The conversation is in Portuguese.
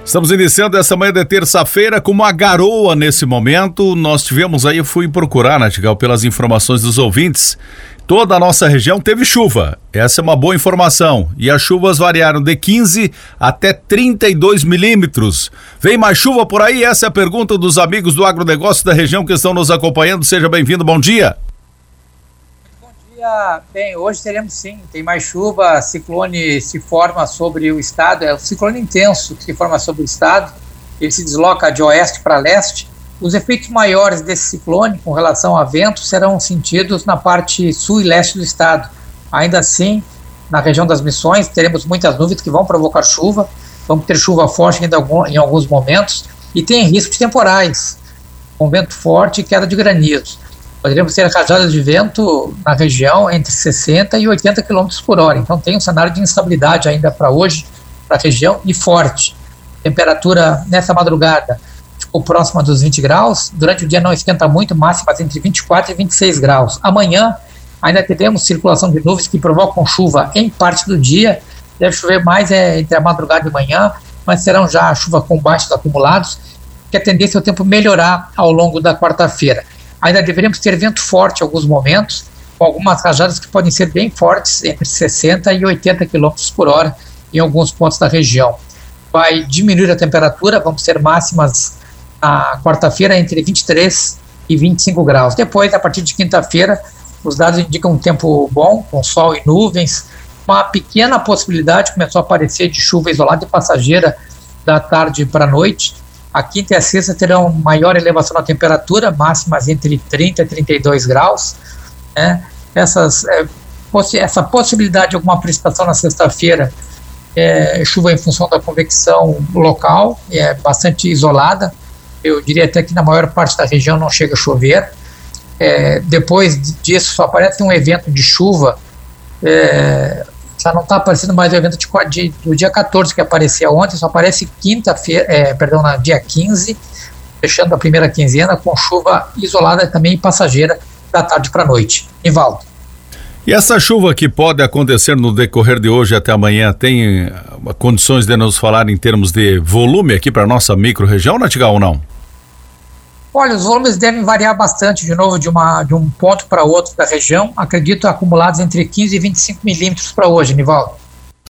Estamos iniciando essa manhã de terça-feira com uma garoa nesse momento. Nós tivemos aí, eu fui procurar, Natigal, pelas informações dos ouvintes. Toda a nossa região teve chuva. Essa é uma boa informação. E as chuvas variaram de 15 até 32 milímetros. Vem mais chuva por aí? Essa é a pergunta dos amigos do agronegócio da região que estão nos acompanhando. Seja bem-vindo, bom dia. Bem, hoje teremos sim, tem mais chuva, ciclone se forma sobre o estado, é um ciclone intenso que se forma sobre o estado, ele se desloca de oeste para leste. Os efeitos maiores desse ciclone com relação a vento serão sentidos na parte sul e leste do estado. Ainda assim, na região das Missões, teremos muitas nuvens que vão provocar chuva, vamos ter chuva forte ainda em alguns momentos, e tem risco de temporais, com vento forte e queda de granizo. Poderíamos ter rajadas de vento na região entre 60 e 80 km por hora. Então tem um cenário de instabilidade ainda para hoje, para a região, e forte. Temperatura nessa madrugada ficou próxima dos 20 graus. Durante o dia não esquenta muito, máximas entre 24 e 26 graus. Amanhã ainda teremos circulação de nuvens que provocam chuva em parte do dia. Deve chover mais entre a madrugada e manhã, mas serão já chuva com baixos acumulados, que a tendência é o tempo melhorar ao longo da quarta-feira. Ainda deveríamos ter vento forte em alguns momentos, com algumas rajadas que podem ser bem fortes, entre 60 e 80 km por hora em alguns pontos da região. Vai diminuir a temperatura, vamos ter máximas na quarta-feira entre 23 e 25 graus. Depois, a partir de quinta-feira, os dados indicam um tempo bom, com sol e nuvens. Uma pequena possibilidade começou a aparecer de chuva isolada e passageira da tarde para a noite. A quinta e a sexta terão maior elevação na temperatura, máximas entre 30 e 32 graus. Né? Essa possibilidade de alguma precipitação na sexta-feira é chuva em função da convecção local, é bastante isolada. Eu diria até que na maior parte da região não chega a chover. Depois disso só aparece um evento de chuva, já não está aparecendo mais o evento do dia 14 que aparecia ontem, só aparece no dia 15, fechando a primeira quinzena, com chuva isolada também passageira da tarde para a noite. Nivaldo. E essa chuva que pode acontecer no decorrer de hoje até amanhã, tem condições de nos falar em termos de volume aqui para a nossa micro-região, Natigal, ou não? Olha, os volumes devem variar bastante, de novo, de um ponto para outro da região. Acredito acumulados entre 15 e 25 milímetros para hoje, Nivaldo.